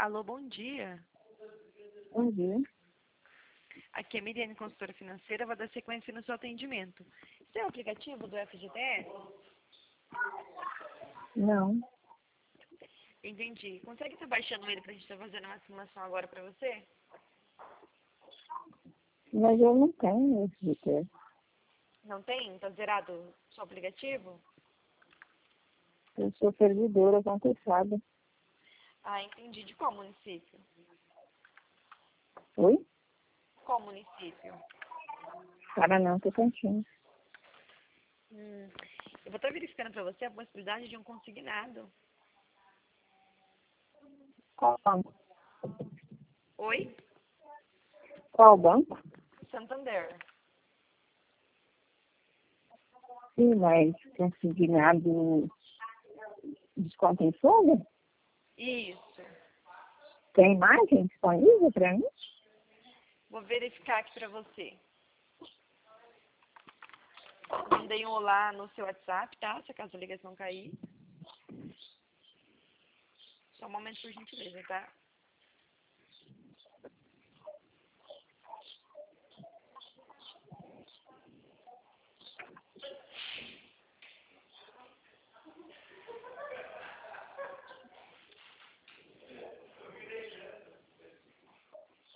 Alô, bom dia. Bom dia. Aqui é a Miriane, consultora financeira, vai dar sequência no seu atendimento. Você é o aplicativo do FGTS? Não, Entendi. Consegue estar baixando ele pra gente estar fazendo uma simulação agora pra você? mas eu não tenho esse GTS. Não tem? Tá zerado o seu aplicativo? Eu sou servidora concursada. Ah, entendi. De qual município? Oi? Qual município? Paraná, Tocantins. Eu vou estar verificando pra você a possibilidade de um consignado. Qual banco? Oi? Qual banco? Santander. Sim, mas consignado desconto em folha? Isso. Tem imagem disponível para mim? Vou verificar aqui pra você. Mandei um olá no seu WhatsApp, tá? Se acaso a ligação cair. Só um momento, por gentileza, tá?